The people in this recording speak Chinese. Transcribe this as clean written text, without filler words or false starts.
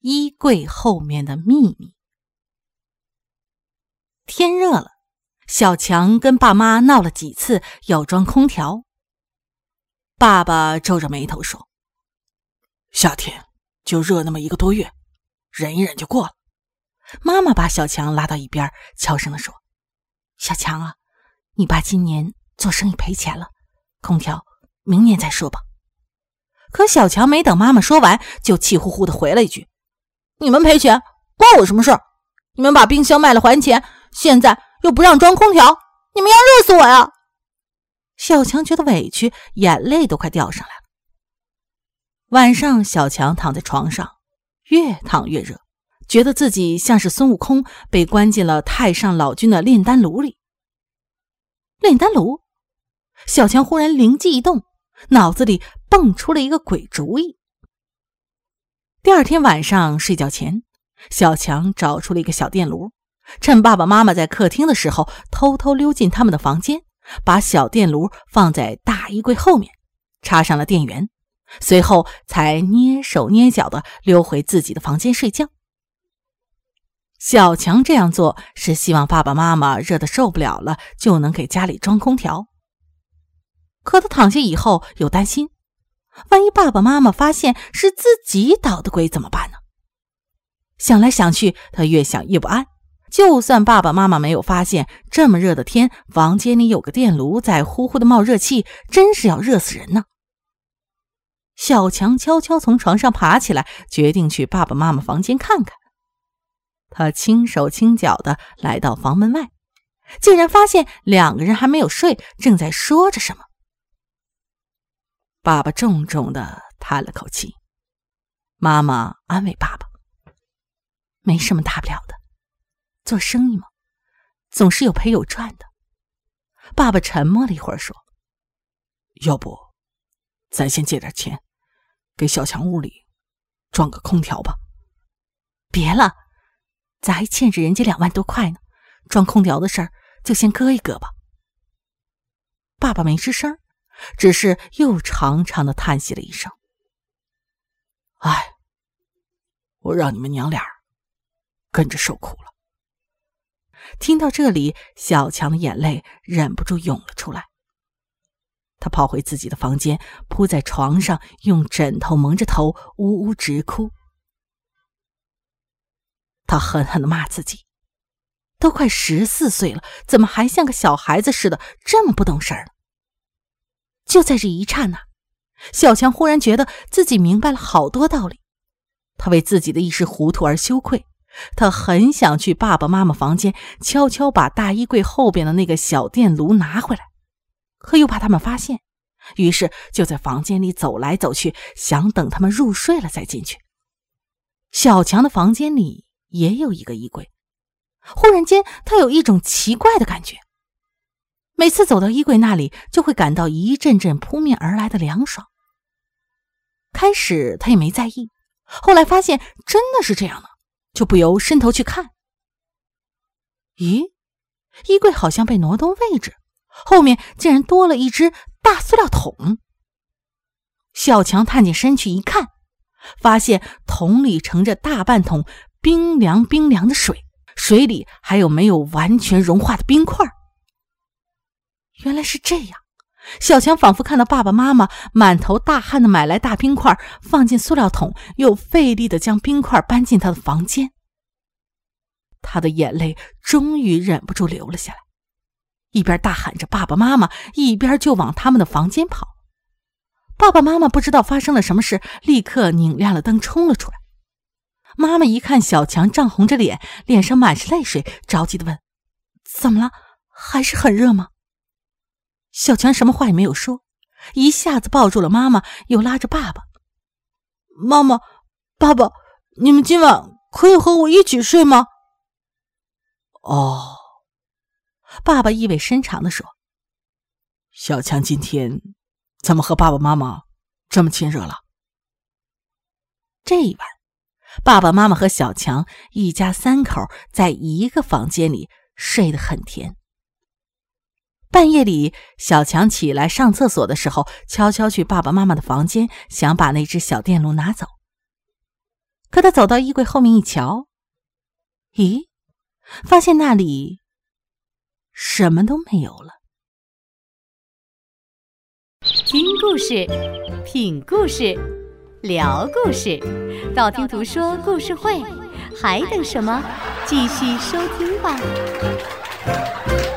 衣柜后面的秘密。天热了，小强跟爸妈闹了几次要装空调。爸爸皱着眉头说： 夏天就热那么1个多月，忍一忍就过了。 妈妈把小强拉到一边，悄声地说：小强啊，你爸今年做生意赔钱了，空调明年再说吧。可小强没等妈妈说完，就气呼呼地回了一句：你们赔钱关我什么事儿？你们把冰箱卖了还钱，现在又不让装空调，你们要热死我呀！小强觉得委屈，眼泪都快掉上来了。晚上小强躺在床上，越躺越热，觉得自己像是孙悟空被关进了太上老君的炼丹炉里。炼丹炉？小强忽然灵机一动，脑子里蹦出了一个鬼主意。第二天晚上睡觉前，小强找出了一个小电炉，趁爸爸妈妈在客厅的时候，偷偷溜进他们的房间，把小电炉放在大衣柜后面，插上了电源，随后才蹑手蹑脚地溜回自己的房间睡觉。小强这样做是希望爸爸妈妈热得受不了了，就能给家里装空调。可他躺下以后又担心，万一爸爸妈妈发现是自己捣的鬼怎么办呢？想来想去，他越想越不安。就算爸爸妈妈没有发现，这么热的天，房间里有个电炉在呼呼的冒热气，真是要热死人呢。小强悄悄从床上爬起来，决定去爸爸妈妈房间看看。他轻手轻脚地来到房门外，竟然发现2个人还没有睡，正在说着什么。爸爸重重地叹了口气，妈妈安慰爸爸：没什么大不了的，做生意嘛，总是有赔有赚的。爸爸沉默了一会儿说： 要不咱先借点钱，给小强屋里装个空调吧。 别了，咱还欠着人家2万多块呢，装空调的事儿就先搁一搁吧。爸爸没吱声，只是又长长的叹息了一声。 唉，我让你们娘俩跟着受苦了。 听到这里，小强的眼泪忍不住涌了出来。他跑回自己的房间，扑在床上，用枕头蒙着头，呜呜直哭。他狠狠地骂自己，都快14岁了，怎么还像个小孩子似的，这么不懂事儿呢？就在这一刹那，小强忽然觉得自己明白了好多道理。他为自己的一时糊涂而羞愧，他很想去爸爸妈妈房间，悄悄把大衣柜后边的那个小电炉拿回来，可又怕他们发现，于是就在房间里走来走去，想等他们入睡了再进去。小强的房间里也有一个衣柜，忽然间他有一种奇怪的感觉，每次走到衣柜那里，就会感到一阵阵扑面而来的凉爽。开始他也没在意，后来发现真的是这样的，就不由伸头去看。咦，衣柜好像被挪动位置，后面竟然多了一只大塑料桶。小强探进身去一看，发现桶里盛着大半桶冰凉冰凉的水，水里还有没有完全融化的冰块。原来是这样，小强仿佛看到爸爸妈妈满头大汗的买来大冰块，放进塑料桶，又费力的将冰块搬进他的房间。他的眼泪终于忍不住流了下来，一边大喊着爸爸妈妈，一边就往他们的房间跑。爸爸妈妈不知道发生了什么事，立刻拧亮了灯冲了出来。妈妈一看小强涨红着脸，脸上满是泪水，着急地问：怎么了？还是很热吗？小强什么话也没有说，一下子抱住了妈妈，又拉着爸爸：妈妈，爸爸，你们今晚可以和我一起睡吗？ 哦， 爸爸意味深长地说： 小强今天怎么和爸爸妈妈这么亲热了？ 这一晚，爸爸妈妈和小强一家3口在一个房间里睡得很甜。半夜里，小强起来上厕所的时候，悄悄去爸爸妈妈的房间，想把那只小电炉拿走。 可他走到衣柜后面一瞧，咦，发现那里什么都没有了。 听故事，品故事，聊故事，道听途说故事会，还等什么？继续收听吧。